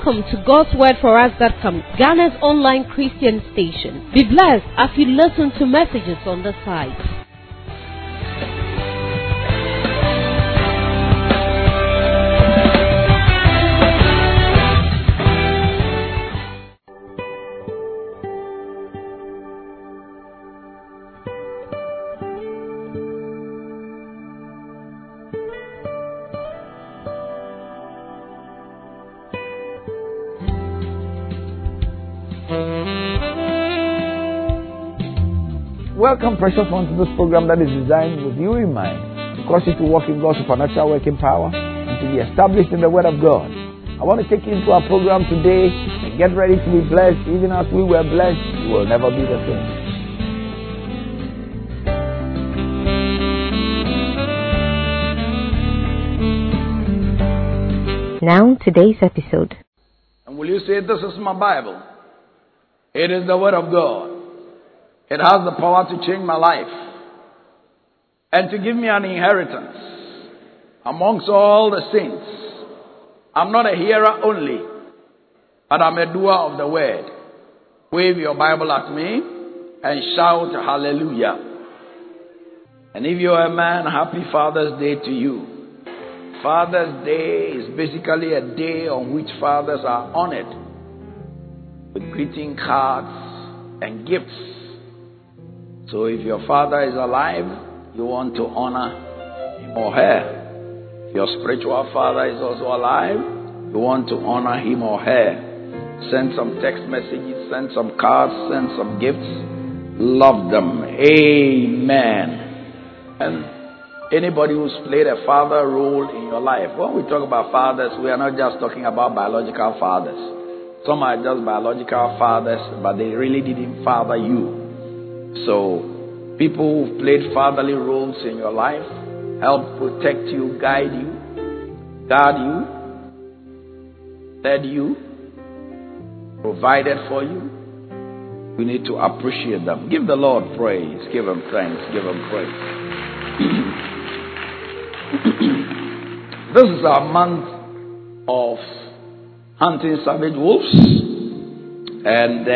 Welcome to God'sWordForUs.com, Ghana's online Christian station. Be blessed as you listen to messages on the site. Welcome, precious ones, to this program that is designed with you in mind to cause you to walk in God's supernatural working power and to be established in the Word of God. I want to take you into our program today and get ready to be blessed. Even as we were blessed, you will never be the same. Now, today's episode. And will you say, "This is my Bible. It is the Word of God. It has the power to change my life and to give me an inheritance amongst all the saints. I'm not a hearer only, but I'm a doer of the word." Wave your Bible at me and shout hallelujah. And if you're a man, happy Father's Day to you. Father's Day is basically a day on which fathers are honored with greeting cards and gifts. So if your father is alive, you want to honor him or her. If your spiritual father is also alive, you want to honor him or her. Send some text messages, send some cards, send some gifts. Love them. Amen. And anybody who's played a father role in your life, when we talk about fathers, we are not just talking about biological fathers. Some are just biological fathers, but they really didn't father you. So, people who've played fatherly roles in your life, help protect you, guide you, guard you, led you, provided for you, you need to appreciate them. Give the Lord praise. Give him thanks. Give him praise. This is our month of hunting savage wolves. And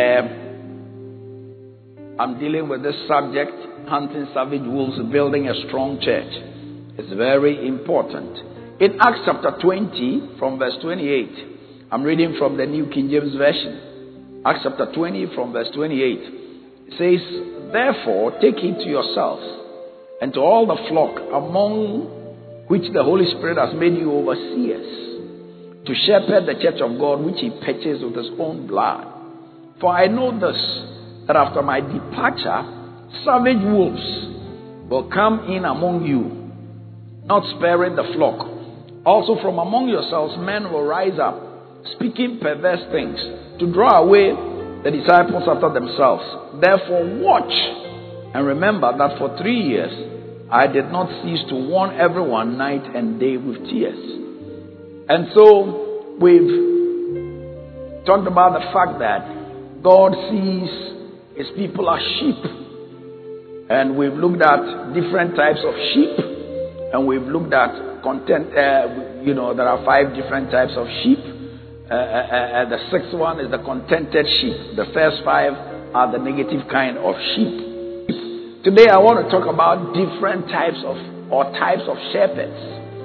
I'm dealing with this subject, hunting savage wolves, building a strong church. It's very important. In Acts chapter 20, from verse 28, I'm reading from the New King James Version. Acts chapter 20, from verse 28. It says, "Therefore take heed to yourselves and to all the flock among which the Holy Spirit has made you overseers, to shepherd the church of God which he purchased with his own blood. For I know this, that after my departure, savage wolves will come in among you, not sparing the flock. Also from among yourselves men will rise up, speaking perverse things, to draw away the disciples after themselves. Therefore watch, and remember that for 3 years I did not cease to warn everyone night and day with tears." And so we've talked about the fact that God sees his people are sheep, and we've looked at different types of sheep, and we've looked at there are 5 different types of sheep. The 6th one is the contented sheep. The first 5 are the negative kind of sheep. Today I want to talk about different types of shepherds,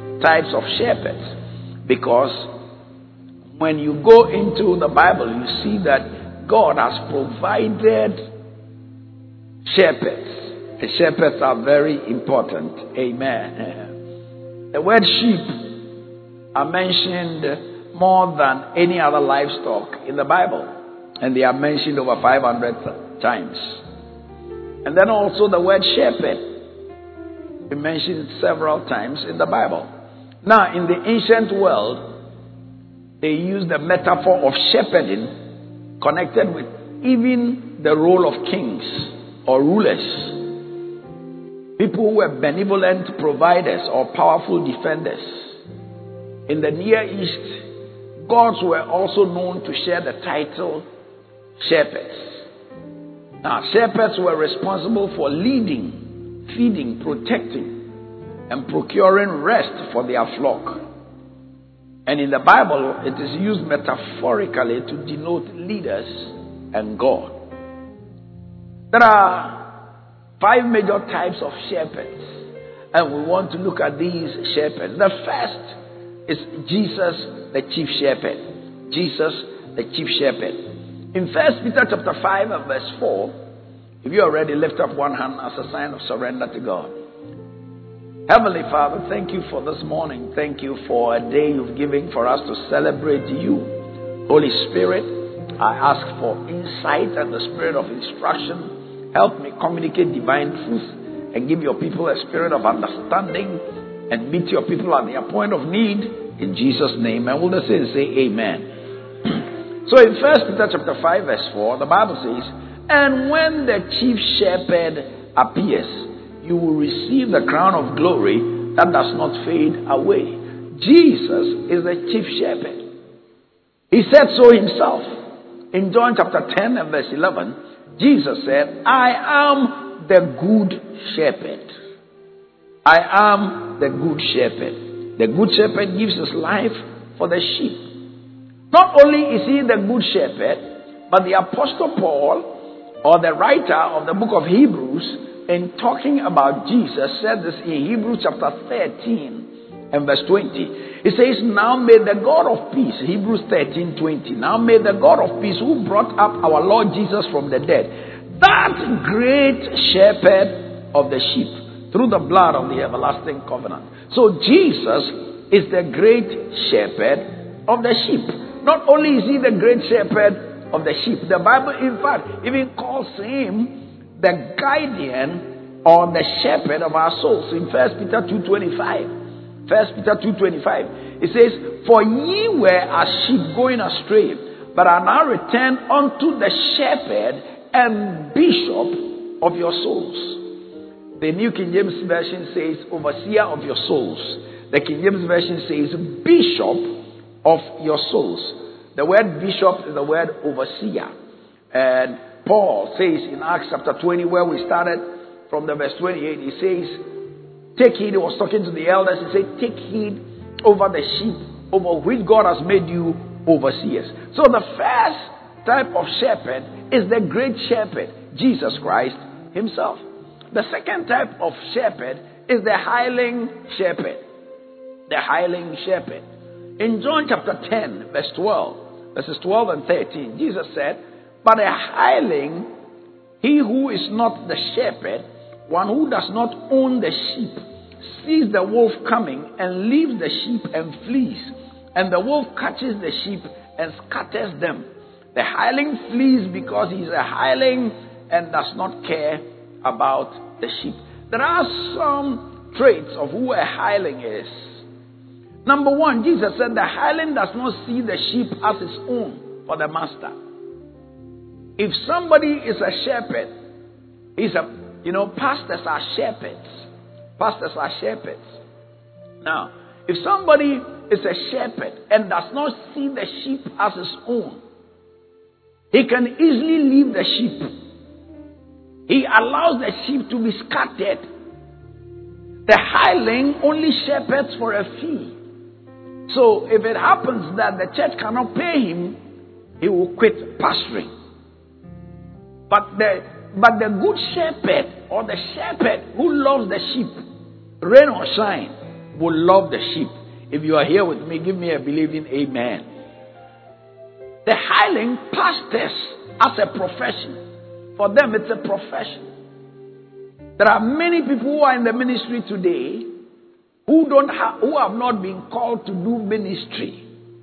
because when you go into the Bible, you see that God has provided shepherds. The shepherds are very important. Amen. The word sheep are mentioned more than any other livestock in the Bible, and they are mentioned over 500 times. And then also the word shepherd is mentioned several times in the Bible. Now, in the ancient world, they used the metaphor of shepherding connected with even the role of kings or rulers. People who were benevolent providers or powerful defenders. In the Near East, gods were also known to share the title shepherds. Now, shepherds were responsible for leading, feeding, protecting, and procuring rest for their flock. And in the Bible, it is used metaphorically to denote leaders and God. There are 5 major types of shepherds, and we want to look at these shepherds. The first is Jesus, the chief shepherd. Jesus, the chief shepherd. In 1 Peter chapter 5 and verse 4, if you are ready, lift up one hand as a sign of surrender to God. Heavenly Father, thank you for this morning. Thank you for a day you've given for us to celebrate you. Holy Spirit, I ask for insight and the spirit of instruction. Help me communicate divine truth and give your people a spirit of understanding and meet your people at their point of need in Jesus' name. And will the saints say amen? So in 1 Peter chapter 5 verse 4, the Bible says, and when the chief shepherd appears, you will receive the crown of glory that does not fade away. Jesus is the chief shepherd. He said so himself. In John chapter 10 and verse 11, Jesus said, I am the good shepherd. I am the good shepherd. The good shepherd gives his life for the sheep. Not only is he the good shepherd, but the Apostle Paul, or the writer of the book of Hebrews, in talking about Jesus, said this in Hebrews chapter 13 and verse 20. It says, now may the God of peace, Hebrews 13:20, now may the God of peace who brought up our Lord Jesus from the dead, that great shepherd of the sheep, through the blood of the everlasting covenant. So Jesus is the great shepherd of the sheep. Not only is he the great shepherd of the sheep, the Bible in fact even calls him the guardian or the shepherd of our souls. In 1 Peter 2:25, 1 Peter 2:25, it says, for ye were as sheep going astray, but are now returned unto the shepherd and bishop of your souls. The New King James Version says overseer of your souls. The King James Version says bishop of your souls. The word bishop is the word overseer. And Paul says in Acts chapter 20, where we started from the verse 28, he says, take heed. He was talking to the elders. He said, take heed over the sheep over which God has made you overseers. So the first type of shepherd is the great shepherd, Jesus Christ himself. The second type of shepherd is the hireling shepherd. The hireling shepherd. In John chapter 10, verse 12, verses 12 and 13, Jesus said, but a hireling, he who is not the shepherd, one who does not own the sheep, sees the wolf coming and leaves the sheep and flees. And the wolf catches the sheep and scatters them. The hireling flees because he is a hireling and does not care about the sheep. There are some traits of who a hireling is. Number one, Jesus said the hireling does not see the sheep as his own for the master. If somebody is a shepherd, pastors are shepherds. Pastors are shepherds. Now, if somebody is a shepherd and does not see the sheep as his own, he can easily leave the sheep. He allows the sheep to be scattered. The hireling only shepherds for a fee. So if it happens that the church cannot pay him, he will quit pastoring. But the good shepherd, or the shepherd who loves the sheep, rain or shine, will love the sheep. If you are here with me, give me a believing amen. The hireling pastors as a profession. For them, it's a profession. There are many people who are in the ministry today who have not been called to do ministry.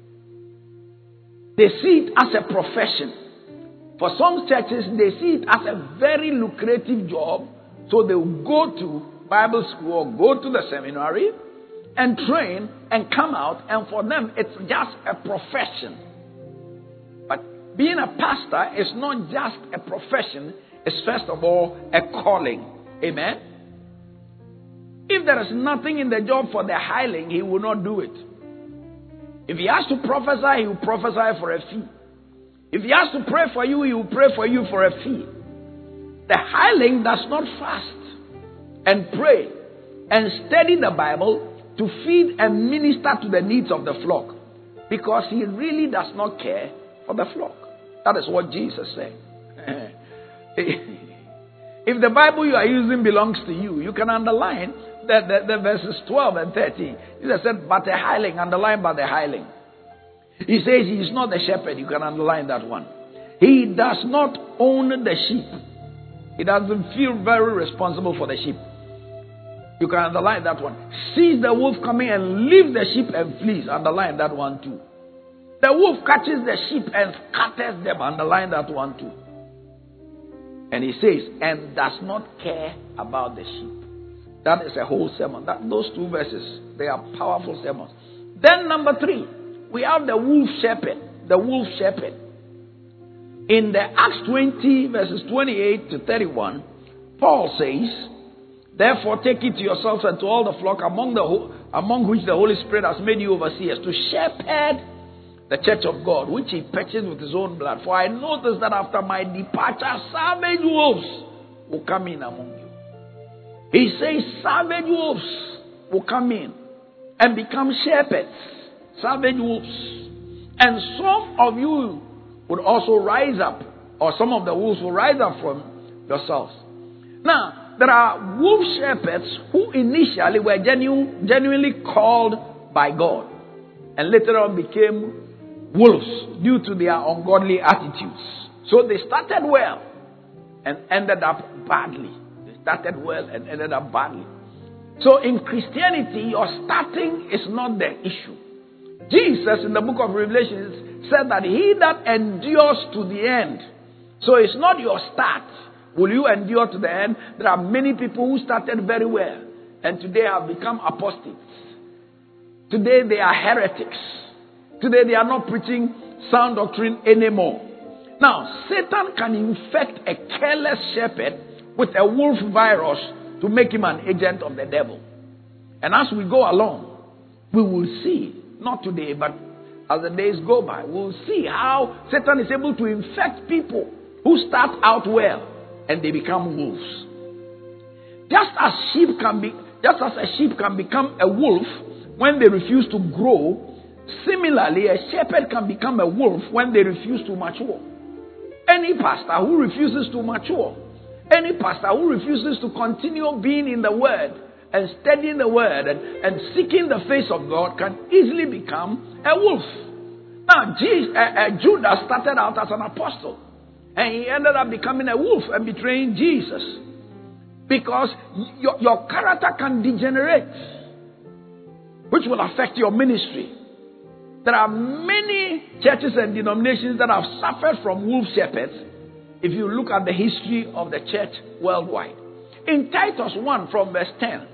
They see it as a profession. For some churches, they see it as a very lucrative job, so they will go to Bible school or go to the seminary and train and come out, and for them, it's just a profession. But being a pastor is not just a profession, it's first of all a calling. Amen? If there is nothing in the job for the hireling, he will not do it. If he has to prophesy, he will prophesy for a fee. If he has to pray for you, he will pray for you for a fee. The hireling does not fast and pray and study the Bible to feed and minister to the needs of the flock. because he really does not care for the flock. That is what Jesus said. If the Bible you are using belongs to you, you can underline the verses 12 and 13. Jesus said, but a hireling, underline but a hireling. He says he is not the shepherd. You can underline that one. He does not own the sheep. He doesn't feel very responsible for the sheep. You can underline that one. Sees the wolf coming and leaves the sheep and flees. Underline that one too. The wolf catches the sheep and scatters them. Underline that one too. And he says, and does not care about the sheep. That is a whole sermon. Those two verses, they are powerful sermons. Then number 3, we have the wolf shepherd. The wolf shepherd. In the Acts 20 verses 28 to 31, Paul says, therefore take it to yourselves and to all the flock among which the Holy Spirit has made you overseers, to shepherd the church of God, which he purchased with his own blood. For I noticed that after my departure, savage wolves will come in among you. He says savage wolves will come in and become shepherds. Savage wolves. And some of you would also rise up, or some of the wolves will rise up from yourselves. Now, there are wolf shepherds who initially were genuinely called by God and later on became wolves due to their ungodly attitudes. So they started well and ended up badly. They started well and ended up badly. So in Christianity, your starting is not the issue. Jesus in the book of Revelation said that he that endures to the end. So it's not your start. Will you endure to the end? There are many people who started very well and today have become apostates. Today they are heretics. Today they are not preaching sound doctrine anymore. Now, Satan can infect a careless shepherd with a wolf virus to make him an agent of the devil. And as we go along, we will see, not today, but as the days go by, we will see how Satan is able to infect people who start out well and they become wolves. Just as a sheep can become a wolf when they refuse to grow, similarly, a shepherd can become a wolf when they refuse to mature. Any pastor who refuses to mature, any pastor who refuses to continue being in the Word and studying the Word and seeking the face of God can easily become a wolf. Now, Judas started out as an apostle and he ended up becoming a wolf and betraying Jesus because your character can degenerate, which will affect your ministry. There are many churches and denominations that have suffered from wolf shepherds if you look at the history of the church worldwide. In Titus 1 from verse 10,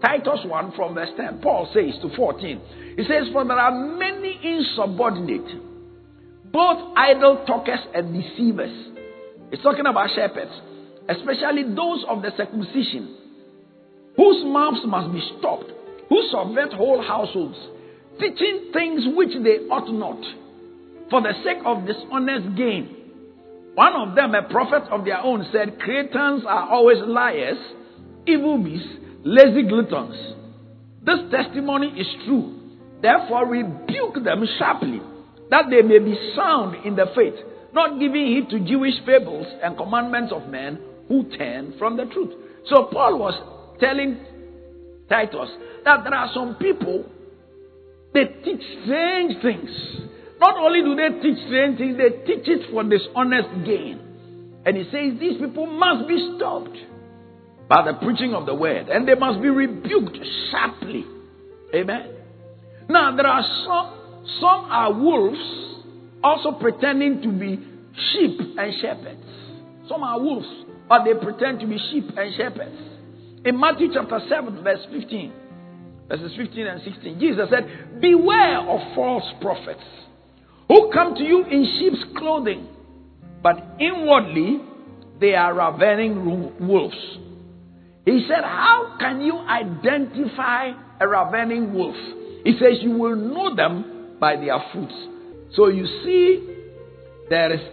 Paul says to 14, he says, for there are many insubordinate, both idle talkers and deceivers. It's talking about shepherds, especially those of the circumcision, whose mouths must be stopped, who subvert whole households, teaching things which they ought not, for the sake of dishonest gain. One of them, a prophet of their own, said, Cretans are always liars, evil beasts, lazy gluttons. This testimony is true. Therefore rebuke them sharply, that they may be sound in the faith, not giving heed to Jewish fables and commandments of men who turn from the truth. So Paul was telling Titus that there are some people, they teach strange things. Not only do they teach strange things, they teach it for dishonest gain. And he says these people must be stopped by the preaching of the word. And they must be rebuked sharply. Amen. Now there are some are wolves also pretending to be sheep and shepherds. Some are wolves, but they pretend to be sheep and shepherds. In Matthew chapter 7 verse 15. Verses 15 and 16. Jesus said, beware of false prophets who come to you in sheep's clothing, but inwardly they are ravening wolves. He said, how can you identify a ravening wolf? He says, you will know them by their fruits. So you see, there is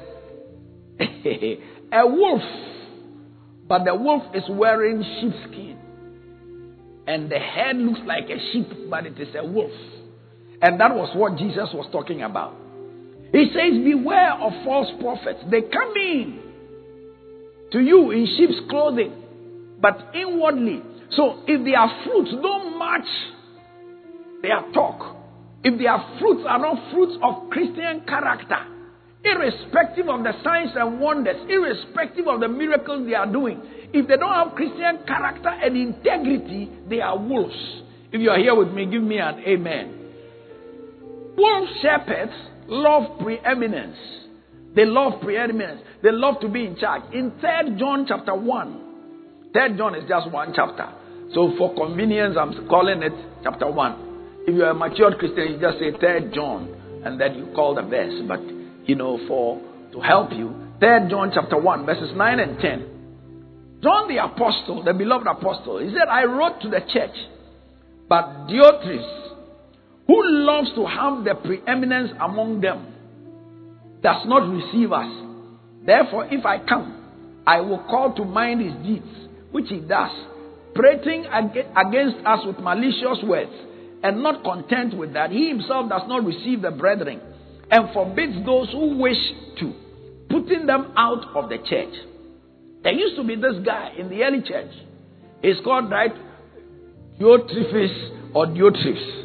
a wolf, but the wolf is wearing sheepskin. And the head looks like a sheep, but it is a wolf. And that was what Jesus was talking about. He says, beware of false prophets. They come in to you in sheep's clothing, but inwardly. So if their fruits don't match their talk, if their fruits are not fruits of Christian character, irrespective of the signs and wonders, irrespective of the miracles they are doing, if they don't have Christian character and integrity, they are wolves. If you are here with me, give me an amen. Wolf shepherds love preeminence. They love preeminence. They love to be in charge. In 3 John chapter 1, 3 John is just one chapter. So for convenience, I'm calling it chapter 1. If you are a matured Christian, you just say 3 John, and then you call the verse. But, to help you, 3 John chapter 1, verses 9 and 10. John the apostle, the beloved apostle, he said, I wrote to the church, but Diotrephes, who loves to have the preeminence among them, does not receive us. Therefore, if I come, I will call to mind his deeds, which he does, prating against us with malicious words, and not content with that, he himself does not receive the brethren, and forbids those who wish to, putting them out of the church. There used to be this guy in the early church. He's called, Diotrephes or Diotrephes.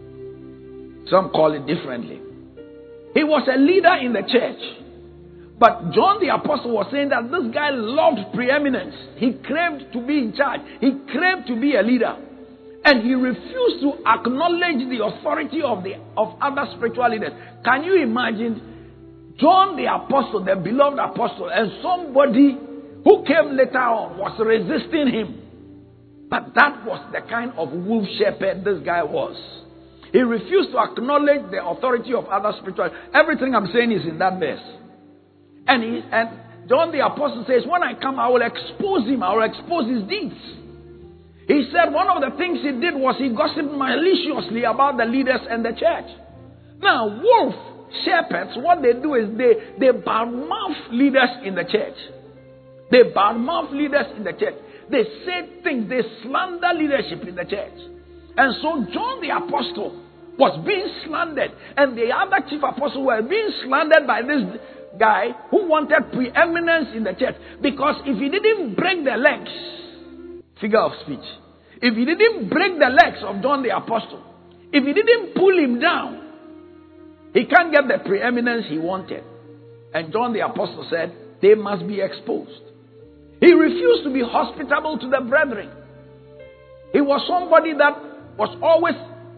Some call it differently. He was a leader in the church. But John the apostle was saying that this guy loved preeminence. He craved to be in charge. He craved to be a leader. And he refused to acknowledge the authority of other spiritual leaders. Can you imagine John the apostle, the beloved apostle, and somebody who came later on was resisting him? But that was the kind of wolf shepherd this guy was. He refused to acknowledge the authority of other spiritual. Everything I'm saying is in that verse. And John the apostle says, when I come, I will expose him. I will expose his deeds. He said one of the things he did was he gossiped maliciously about the leaders and the church. Now, wolf shepherds, what they do is they badmouth leaders in the church. They badmouth leaders in the church. They say things, they slander leadership in the church. And so John the apostle was being slandered, and the other chief apostles were being slandered by this guy who wanted preeminence in the church. Because if he didn't break the legs, figure of speech, if he didn't break the legs of John the apostle, if he didn't pull him down, he can't get the preeminence he wanted. And John the apostle said, they must be exposed. He refused to be hospitable to the brethren. He was somebody that was always,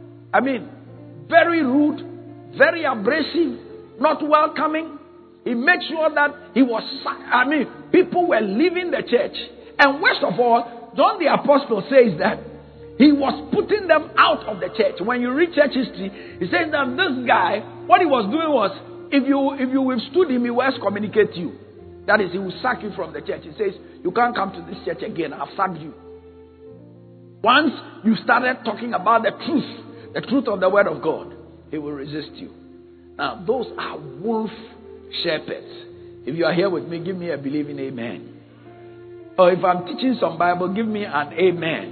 very rude, very abrasive, not welcoming. He made sure that people were leaving the church. And worst of all, John the apostle says that he was putting them out of the church. When you read church history, he says that this guy, what he was doing was, if you withstood him, he will excommunicate you. That is, he will sack you from the church. He says, you can't come to this church again. I've sacked you. Once you started talking about the truth of the word of God, he will resist you. Now, those are wolf shepherds. If you are here with me, give me a believing amen. Or if I'm teaching some Bible, give me an amen.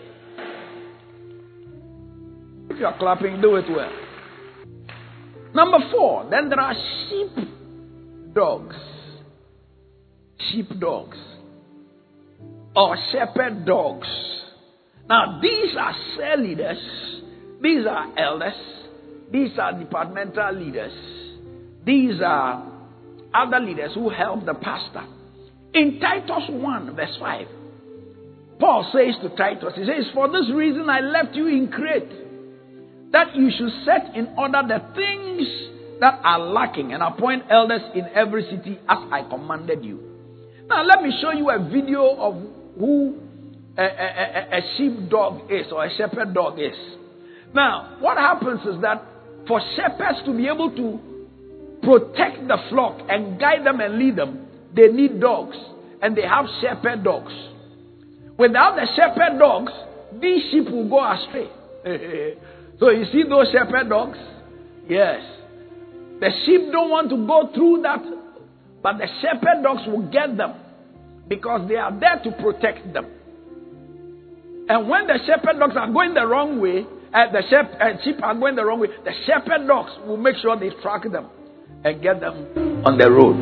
If you are clapping, do it well. Number 4, then there are sheep dogs. Sheep dogs. Or shepherd dogs. Now, these are cell leaders, these are elders, these are departmental leaders, these are other leaders who help the pastor. In Titus 1, verse 5, Paul says to Titus, he says, for this reason I left you in Crete, that you should set in order the things that are lacking, and appoint elders in every city as I commanded you. Now, let me show you a video of who a sheepdog is, or a shepherd dog is. Now, what happens is that for shepherds to be able to protect the flock and guide them and lead them, they need dogs, and they have shepherd dogs. Without the shepherd dogs, these sheep will go astray. So you see those shepherd dogs? Yes. The sheep don't want to go through that, but the shepherd dogs will get them because they are there to protect them. And when the shepherd dogs are going the wrong way sheep are going the wrong way, the shepherd dogs will make sure they track them and get them on the road.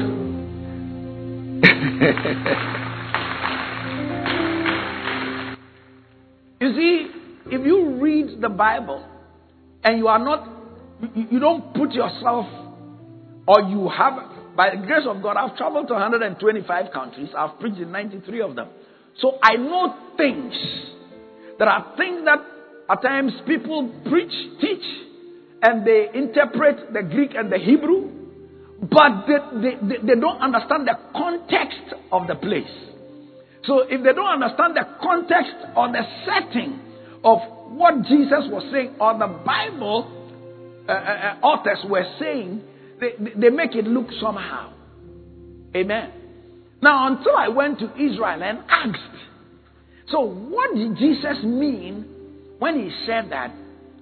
You see, if you read the Bible and you are not, you don't put yourself, or you have, by the grace of God, I've traveled to 125 countries. I've preached in 93 of them. So I know things. There are things that at times people preach, teach, and they interpret the Greek and the Hebrew, but they don't understand the context of the place. So if they don't understand the context or the setting of what Jesus was saying or the Bible authors were saying, they make it look somehow. Amen. Now, until I went to Israel and asked, so what did Jesus mean when he said that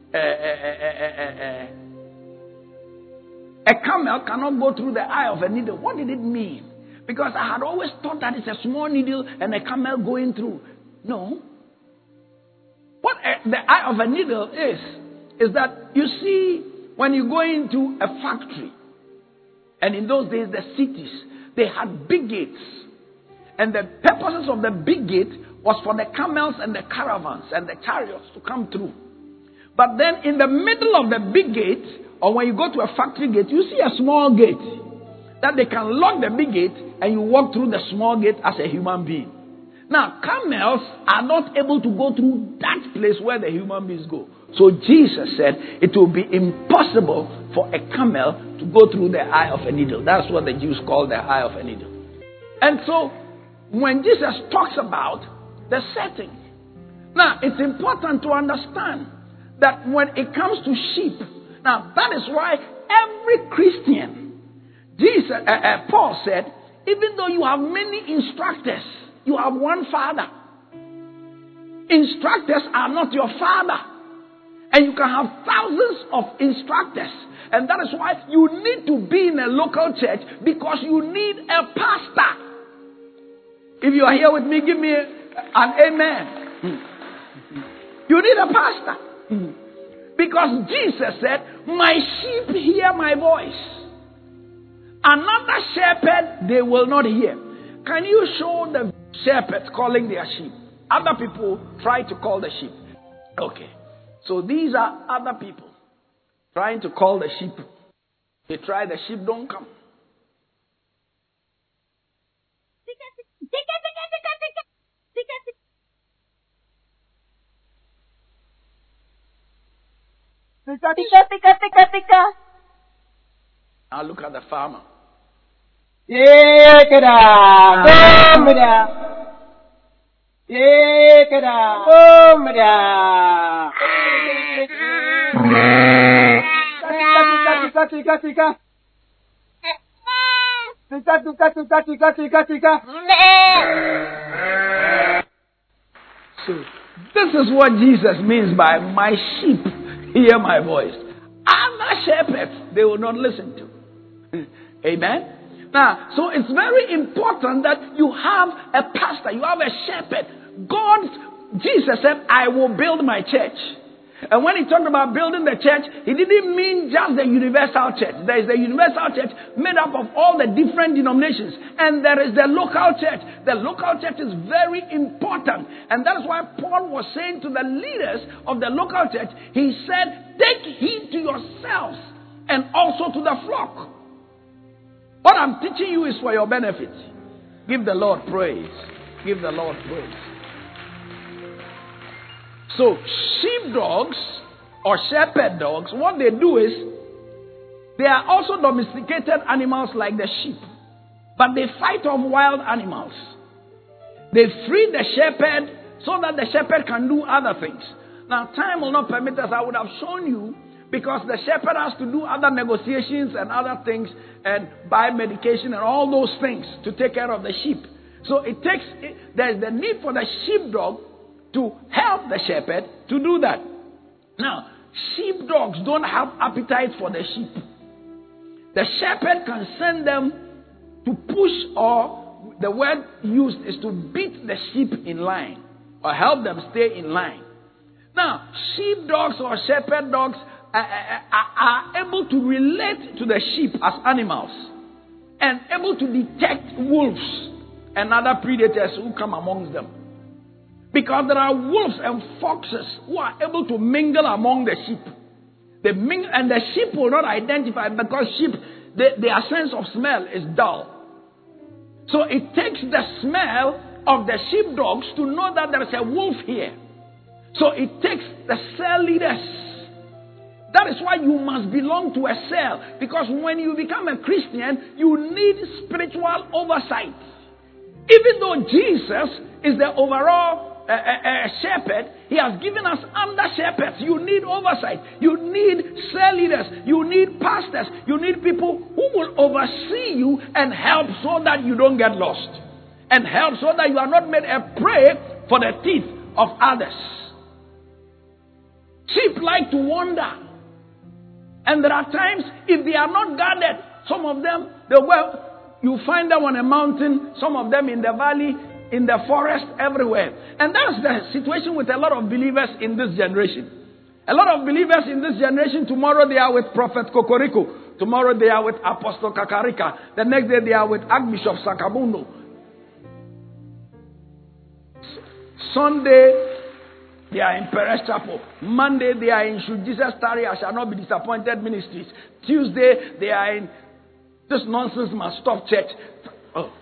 a camel cannot go through the eye of a needle? What did it mean? Because I had always thought that it's a small needle and a camel going through. No. What the eye of a needle is that, you see, when you go into a factory, and in those days the cities, they had big gates. And the purposes of the big gate was for the camels and the caravans and the chariots to come through. But then in the middle of the big gate, or when you go to a factory gate, you see a small gate that they can lock the big gate and you walk through the small gate as a human being. Now, camels are not able to go through that place where the human beings go. So Jesus said it will be impossible for a camel to go through the eye of a needle. That's what the Jews call the eye of a needle. And so, when Jesus talks about the setting, now it's important to understand that when it comes to sheep, now that is why every Christian, Paul said, even though you have many instructors, you have one father. Instructors are not your father. And you can have thousands of instructors. And that is why you need to be in a local church, because you need a pastor. If you are here with me, give me an amen. You need a pastor. Because Jesus said, my sheep hear my voice. Another shepherd they will not hear. Can you show the shepherds calling their sheep? Other people try to call the sheep. Okay. So these are other people trying to call the sheep. They try, the sheep don't come. Now look at the farmer. So this is what Jesus means by my sheep hear my voice. Other shepherds they will not listen to. Amen. Now, so it's very important that you have a pastor, you have a shepherd. Jesus said, I will build my church. And when he talked about building the church, he didn't mean just the universal church. There is the universal church made up of all the different denominations. And there is the local church. The local church is very important. And that is why Paul was saying to the leaders of the local church, he said, take heed to yourselves and also to the flock. What I'm teaching you is for your benefit. Give the Lord praise. Give the Lord praise. So, sheepdogs or shepherd dogs, what they do is, they are also domesticated animals like the sheep. But they fight off wild animals. They free the shepherd so that the shepherd can do other things. Now, time will not permit us. I would have shown you, because the shepherd has to do other negotiations and other things and buy medication and all those things to take care of the sheep. So there is the need for the sheepdog to help the shepherd to do that. Now, sheepdogs don't have appetite for the sheep. The shepherd can send them to push, or the word used is to beat the sheep in line or help them stay in line. Now, sheepdogs or shepherd dogs are able to relate to the sheep as animals and able to detect wolves and other predators who come amongst them. Because there are wolves and foxes who are able to mingle among the sheep. They mingle, and the sheep will not identify because sheep, their sense of smell is dull. So it takes the smell of the sheepdogs to know that there is a wolf here. So it takes the cell leaders. That is why you must belong to a cell. Because when you become a Christian, you need spiritual oversight. Even though Jesus is the overall shepherd, he has given us under shepherds. You need oversight. You need cell leaders. You need pastors. You need people who will oversee you and help so that you don't get lost. And help so that you are not made a prey for the teeth of others. Sheep like to wander. And there are times, if they are not guarded, some of them, you find them on a mountain, some of them in the valley, in the forest, everywhere. And that's the situation with a lot of believers in this generation. A lot of believers in this generation, tomorrow they are with Prophet Kokoriko. Tomorrow they are with Apostle Kakarika. The next day they are with Archbishop Sakabundo. Sunday, they are in Perez Chapel. Monday, they are in Should Jesus Tarry, I Shall Not Be Disappointed Ministries. Tuesday, they are in This Nonsense Must Stop Church. Oh.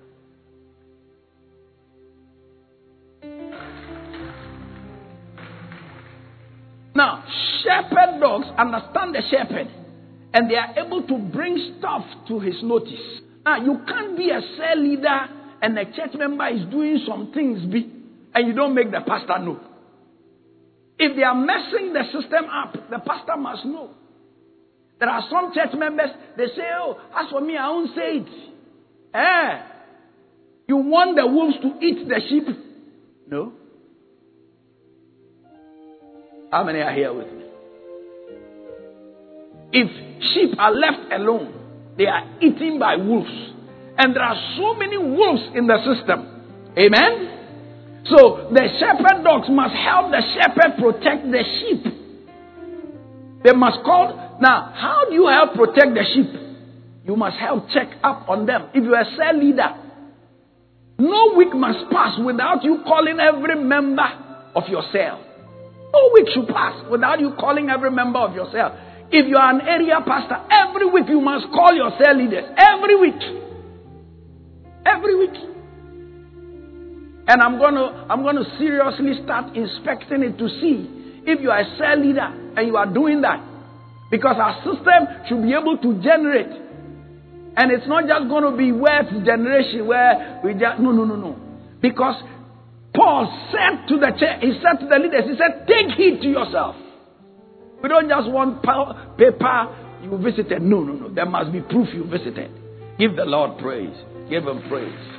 Now, shepherd dogs understand the shepherd. And they are able to bring stuff to his notice. Now, you can't be a cell leader and a church member is doing some things and you don't make the pastor know. If they are messing the system up, the pastor must know. There are some church members, they say, oh, as for me, I won't say it. You want the wolves to eat the sheep? No. How many are here with me? If sheep are left alone, they are eaten by wolves. And there are so many wolves in the system. Amen? So the shepherd dogs must help the shepherd protect the sheep. They must call. Now, how do you help protect the sheep? You must help check up on them. If you are a cell leader, no week must pass without you calling every member of your cell. No week should pass without you calling every member of your cell. If you are an area pastor, every week you must call your cell leaders. Every week. Every week. And I'm going to seriously start inspecting it to see if you are a cell leader and you are doing that. Because our system should be able to generate. And it's not just going to be words generation where we just, no. Because Paul said to the church, he said to the leaders, he said, take heed to yourself. We don't just want paper you visited. No. There must be proof you visited. Give the Lord praise. Give him praise.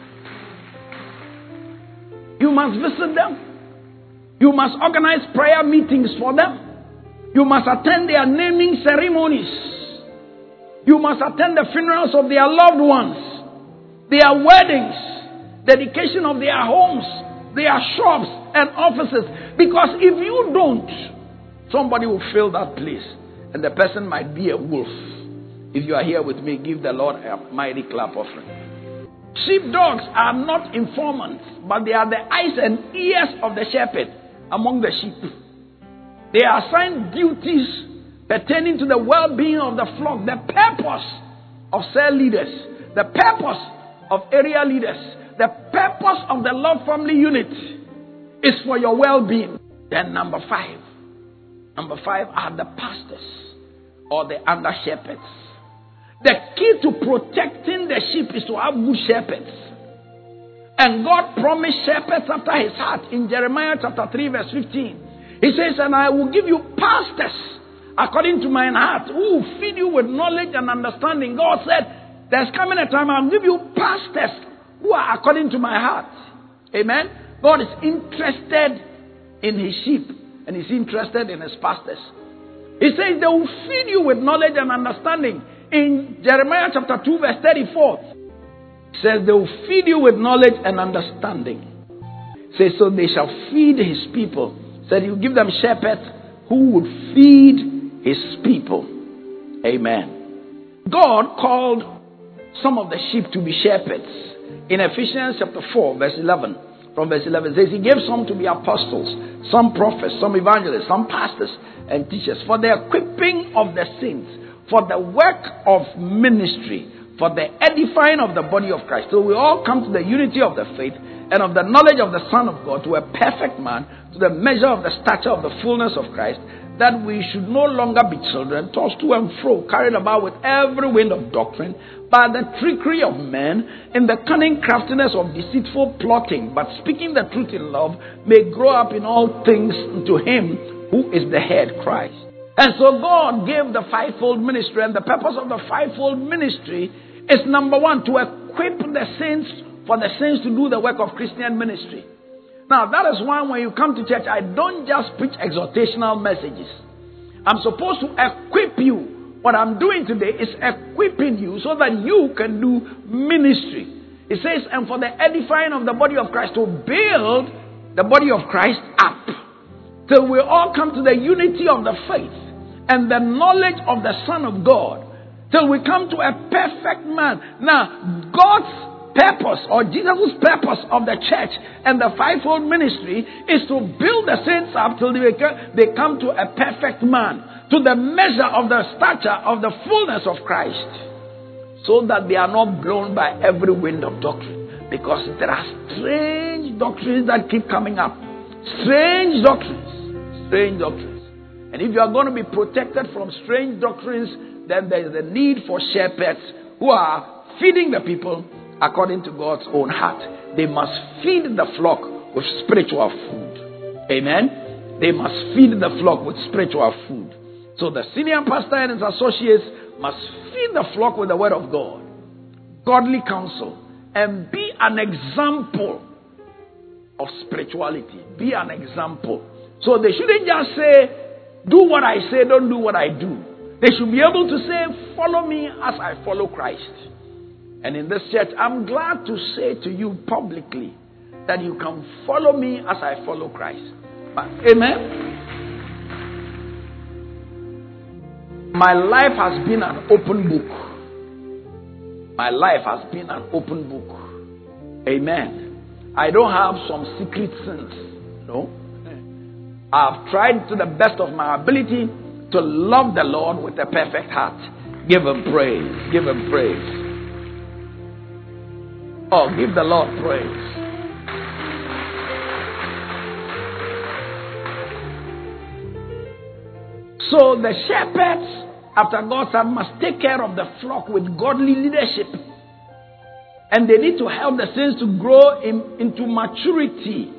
You must visit them. You must organize prayer meetings for them. You must attend their naming ceremonies. You must attend the funerals of their loved ones, their weddings, dedication of their homes, their shops and offices. Because if you don't, somebody will fill that place and the person might be a wolf. If you are here with me, give the Lord a mighty clap offering. Sheepdogs are not informants, but they are the eyes and ears of the shepherd among the sheep. They are assigned duties pertaining to the well-being of the flock, the purpose of cell leaders, the purpose of area leaders, the purpose of the Love Family Unit is for your well-being. Then number 5 are the pastors or the under shepherds. The key to protecting the sheep is to have good shepherds. And God promised shepherds after his heart in Jeremiah chapter 3 verse 15. He says, and I will give you pastors according to mine heart who will feed you with knowledge and understanding. God said, there's coming a time I'll give you pastors who are according to my heart. Amen. God is interested in his sheep and he's interested in his pastors. He says they will feed you with knowledge and understanding. In Jeremiah chapter 2 verse 34, it says they will feed you with knowledge and understanding. It says, so they shall feed his people, Said He will give them shepherds who would feed His people. Amen. God called some of the sheep to be shepherds. In Ephesians chapter 4, verse 11, from verse 11, it says He gave some to be apostles, some prophets, some evangelists, some pastors and teachers, for the equipping of the saints, for the work of ministry, for the edifying of the body of Christ. So we all come to the unity of the faith and of the knowledge of the Son of God, to a perfect man, to the measure of the stature of the fullness of Christ, that we should no longer be children, tossed to and fro, carried about with every wind of doctrine, by the trickery of men, in the cunning craftiness of deceitful plotting, but speaking the truth in love, may grow up in all things to Him who is the head, Christ. And so God gave the fivefold ministry, and the purpose of the fivefold ministry is, number one, to equip the saints, for the saints to do the work of Christian ministry. Now, that is why when you come to church, I don't just preach exhortational messages. I'm supposed to equip you. What I'm doing today is equipping you so that you can do ministry. It says, and for the edifying of the body of Christ, to build the body of Christ up, till we all come to the unity of the faith and the knowledge of the Son of God, till we come to a perfect man. Now, God's purpose, or Jesus' purpose of the church and the fivefold ministry, is to build the saints up till they come to a perfect man, to the measure of the stature of the fullness of Christ, so that they are not blown by every wind of doctrine. Because there are strange doctrines that keep coming up. Strange doctrines. Strange doctrines. And if you are going to be protected from strange doctrines, then there is a need for shepherds who are feeding the people according to God's own heart. They must feed the flock with spiritual food. Amen? They must feed the flock with spiritual food. So the senior pastor and his associates must feed the flock with the word of God, godly counsel, and be an example of spirituality. Be an example. So they shouldn't just say, do what I say, don't do what I do. They should be able to say, follow me as I follow Christ. And in this church, I'm glad to say to you publicly that you can follow me as I follow Christ. Amen? My life has been an open book. My life has been an open book. Amen. I don't have some secret sins. No. I've tried to the best of my ability to love the Lord with a perfect heart. Give Him praise. Give Him praise. Oh, give the Lord praise. So the shepherds, after God's heart, must take care of the flock with godly leadership. And they need to help the saints to grow into maturity.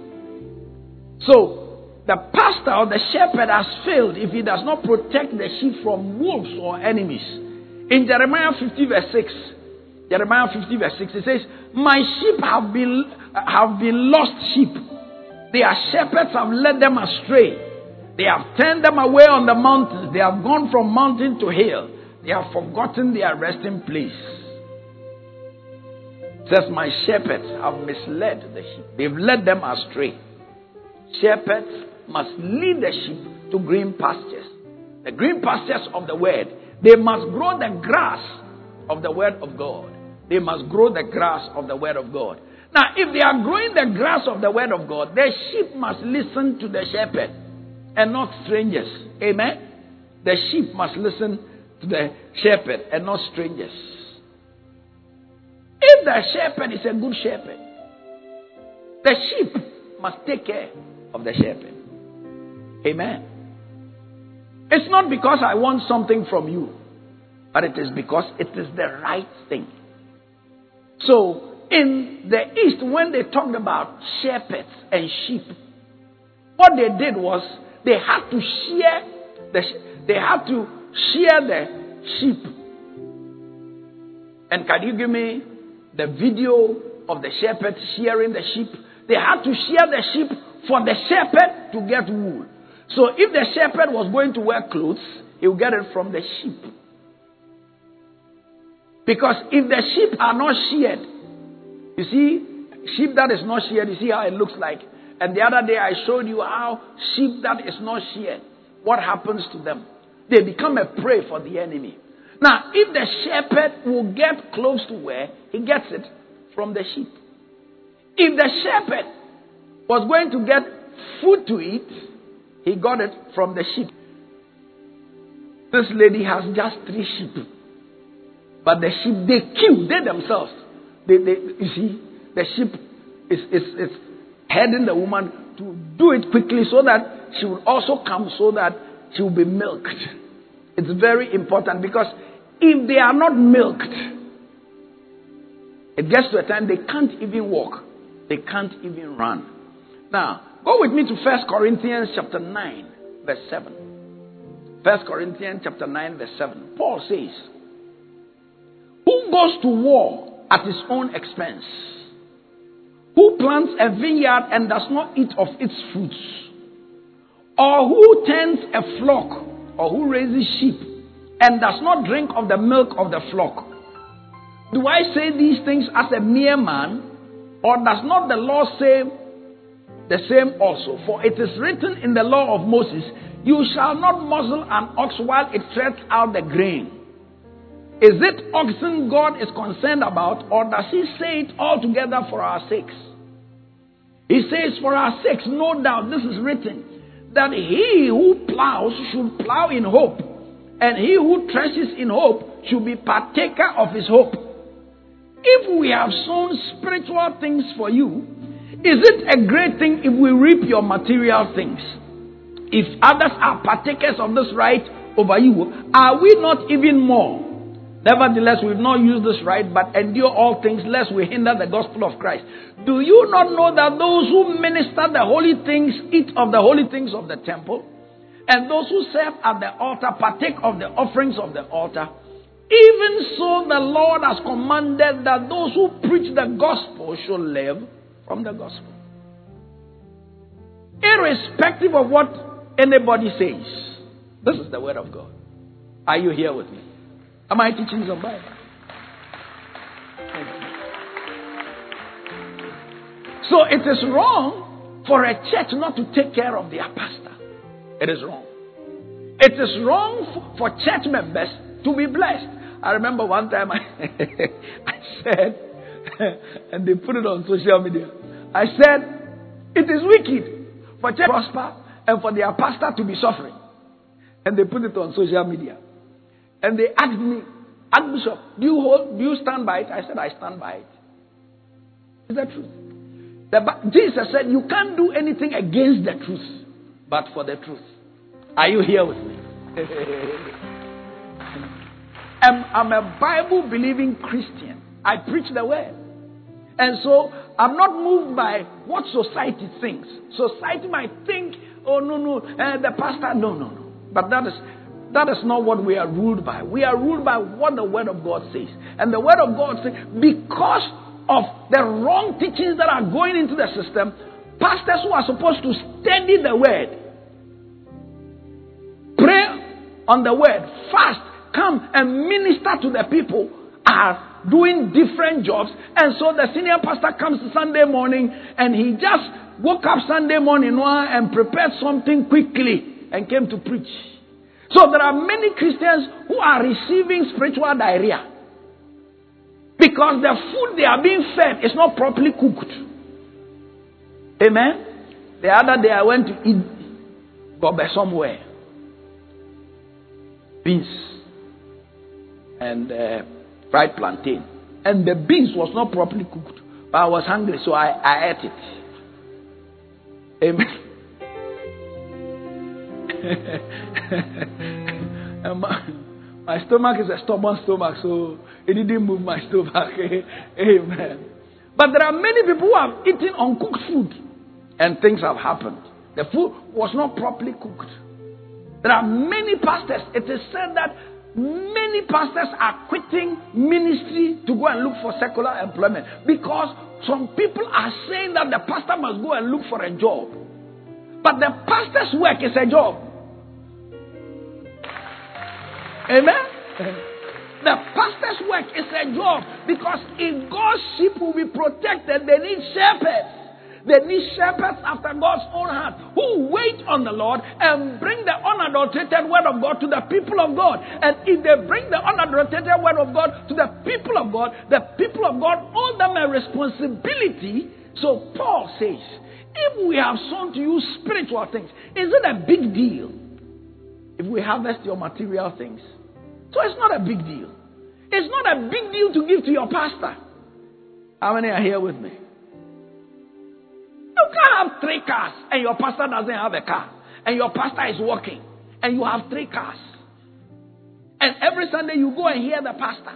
So the pastor or the shepherd has failed if he does not protect the sheep from wolves or enemies. In Jeremiah 50 verse 6, Jeremiah 50 verse 6, it says, my sheep have been lost sheep. Their shepherds have led them astray. They have turned them away on the mountains. They have gone from mountain to hill. They have forgotten their resting place. It says, my shepherds have misled the sheep. They've led them astray. Shepherds must lead the sheep to green pastures. The green pastures of the word. They must grow the grass of the word of God. They must grow the grass of the word of God. Now, if they are growing the grass of the word of God, the sheep must listen to the shepherd and not strangers. Amen? The sheep must listen to the shepherd and not strangers. If the shepherd is a good shepherd, the sheep must take care of the shepherd. Amen? It's not because I want something from you, but it is because it is the right thing. So, in the East, when they talked about shepherds and sheep, what they did was they had to shear the sheep. And can you give me the video of the shepherd shearing the sheep? They had to shear the sheep for the shepherd to get wool. So if the shepherd was going to wear clothes, he would get it from the sheep. Because if the sheep are not sheared, you see, sheep that is not sheared, you see how it looks like. And the other day I showed you how sheep that is not sheared, what happens to them? They become a prey for the enemy. Now, if the shepherd will get close to where, he gets it from the sheep. If the shepherd was going to get food to eat, he got it from the sheep. This lady has just 3 sheep. But the sheep, they kill, they themselves. You see, the sheep is heading the woman to do it quickly so that she will also come so that she will be milked. It's very important because if they are not milked, it gets to a time they can't even walk. They can't even run. Now, go with me to 1 Corinthians chapter 9, verse 7. 1 Corinthians chapter 9, verse 7. Paul says, who goes to war at his own expense? Who plants a vineyard and does not eat of its fruits? Or who tends a flock, or who raises sheep and does not drink of the milk of the flock? Do I say these things as a mere man? Or does not the law say the same also? For it is written in the law of Moses, you shall not muzzle an ox while it treads out the grain. Is it oxen God is concerned about, or does he say it altogether for our sakes? He says for our sakes, no doubt, this is written, that he who plows should plow in hope, and he who threshes in hope should be partaker of his hope. If we have sown spiritual things for you, is it a great thing if we reap your material things? If others are partakers of this right over you, are we not even more? Nevertheless, we have not used this right, but endure all things, lest we hinder the gospel of Christ. Do you not know that those who minister the holy things eat of the holy things of the temple, and those who serve at the altar partake of the offerings of the altar? Even so, the Lord has commanded that those who preach the gospel should live from the gospel. Irrespective of what anybody says, this is the word of God. Are you here with me? Am I teaching some Bible? So it is wrong for a church not to take care of their pastor. It is wrong. It is wrong for church members to be blessed. I remember one time I said, and they put it on social media, I said, it is wicked for church to prosper and for their pastor to be suffering. And they put it on social media. And they asked me, Archbishop, do you stand by it? I said, I stand by it. Is that truth? Jesus said, you can't do anything against the truth, but for the truth. Are you here with me? I'm a Bible-believing Christian. I preach the word. And so, I'm not moved by what society thinks. Society might think, oh, no, the pastor, no. But that is not what we are ruled by. We are ruled by what the Word of God says. And the Word of God says, because of the wrong teachings that are going into the system, pastors who are supposed to study the Word, pray on the Word, fast, come and minister to the people, are doing different jobs. And so the senior pastor comes Sunday morning and he just woke up Sunday morning and prepared something quickly and came to preach. So there are many Christians who are receiving spiritual diarrhea because the food they are being fed is not properly cooked. Amen? The other day I went to eat gobe somewhere. Beans and fried plantain. And the beans was not properly cooked. But I was hungry, so I ate it. Amen. And my stomach is a stubborn stomach, so it didn't move my stomach. Amen. But there are many people who have eaten uncooked food and things have happened. The food was not properly cooked. There are many pastors. It is said that many pastors are quitting ministry to go and look for secular employment because some people are saying that the pastor must go and look for a job. But the pastor's work is a job. Amen? The pastor's work is a job because if God's sheep will be protected, they need shepherds. They need shepherds after God's own heart who wait on the Lord and bring the unadulterated word of God to the people of God. And if they bring the unadulterated word of God to the people of God owe them a responsibility. So Paul says, if we have sown to you spiritual things, is it a big deal if we harvest your material things? So it's not a big deal. It's not a big deal to give to your pastor. How many are here with me? You can't have 3 cars and your pastor doesn't have a car. And your pastor is working. And you have 3 cars. And every Sunday you go and hear the pastor.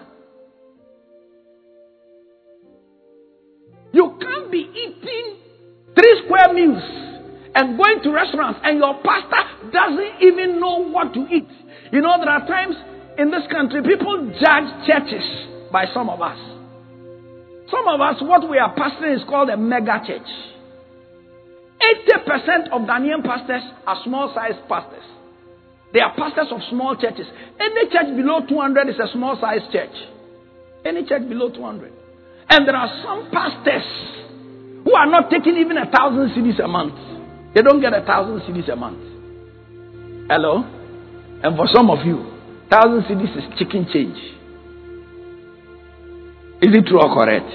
You can't be eating 3 square meals and going to restaurants and your pastor doesn't even know what to eat. You know, there are times in this country people judge churches by some of us. Some of us, what we are pastoring is called a mega church. 80% of Ghanaian pastors are small-sized pastors. They are pastors of small churches. Any church below 200 is a small-sized church. Any church below 200. And there are some pastors who are not taking even 1,000 cedis a month. They don't get 1,000 cedis a month. Hello? And for some of you, 1,000 cedis is chicken change. Is it true or correct?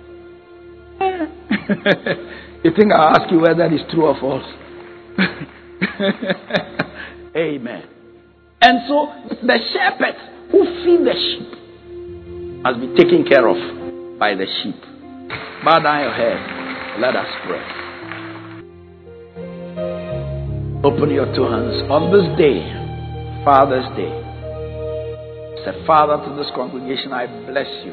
You think I'll ask you whether it's true or false? Amen. And so the shepherds who feed the sheep must be taken care of by the sheep. Bow down your head. Let us pray. Open your 2 hands. On this day, Father's Day, say, Father, to this congregation, I bless you.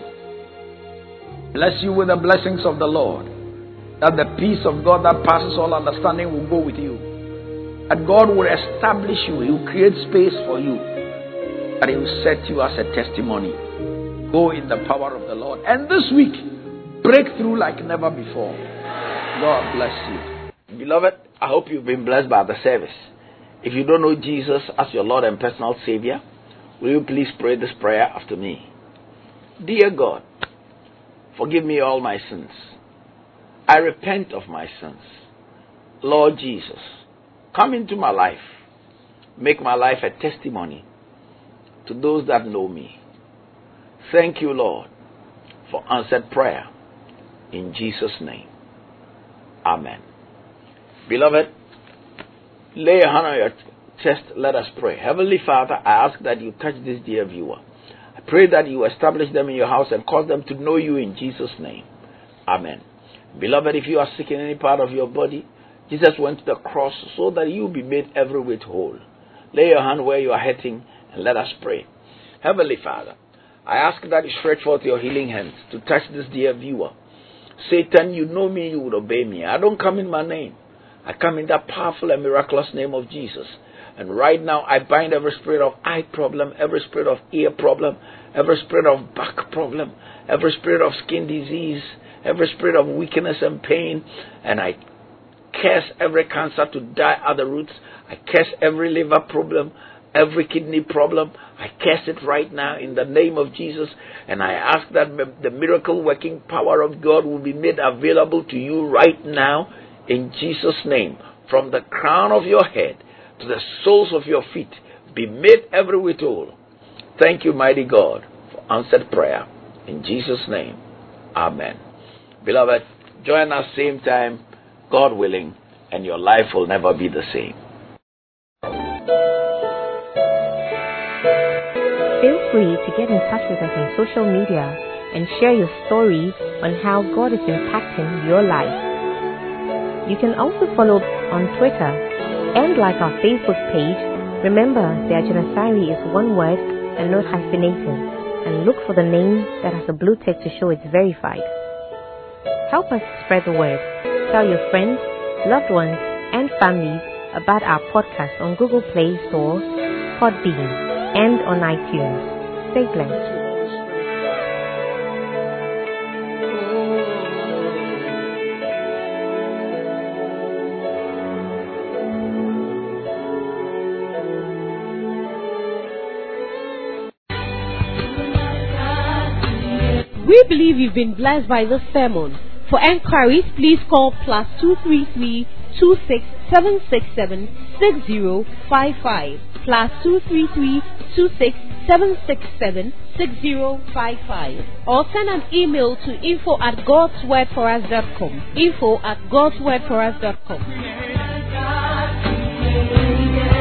Bless you with the blessings of the Lord. That the peace of God that passes all understanding will go with you. That God will establish you. He will create space for you. That He will set you as a testimony. Go in the power of the Lord. And this week, break through like never before. God bless you. Beloved, I hope you've been blessed by the service. If you don't know Jesus as your Lord and personal Savior, will you please pray this prayer after me? Dear God, forgive me all my sins. I repent of my sins. Lord Jesus, come into my life. Make my life a testimony to those that know me. Thank you, Lord, for answered prayer. In Jesus' name. Amen. Beloved, lay your hand on your chest. Let us pray. Heavenly Father, I ask that you touch this dear viewer. I pray that you establish them in your house and cause them to know you in Jesus' name. Amen. Beloved, if you are sick in any part of your body, Jesus went to the cross so that you be made every whit whole. Lay your hand where you are hurting and let us pray. Heavenly Father, I ask that you stretch forth your healing hands to touch this dear viewer. Satan, you know me, you would obey me. I don't come in my name. I come in that powerful and miraculous name of Jesus. And right now, I bind every spirit of eye problem, every spirit of ear problem, every spirit of back problem, every spirit of skin disease, every spirit of weakness and pain. And I curse every cancer to die at the roots. I curse every liver problem, every kidney problem. I curse it right now in the name of Jesus. And I ask that the miracle working power of God will be made available to you right now in Jesus' name. From the crown of your head to the soles of your feet, be made every whit whole. Thank you, mighty God, for answered prayer. In Jesus' name, amen. Beloved, join us same time, God willing, and your life will never be the same. Feel free to get in touch with us on social media and share your story on how God is impacting your life. You can also follow on Twitter and like our Facebook page. Remember that Janasari is one word and not hyphenated, and look for the name that has a blue tick to show it's verified. Help us spread the word. Tell your friends, loved ones, and families about our podcast on Google Play Store, Podbean, and on iTunes. Stay blessed. We believe you've been blessed by this sermon. For enquiries, please call +233 26767 6055 +233 26767 6055, or send an email to info@godswordforus.com. info@godswordforus.com.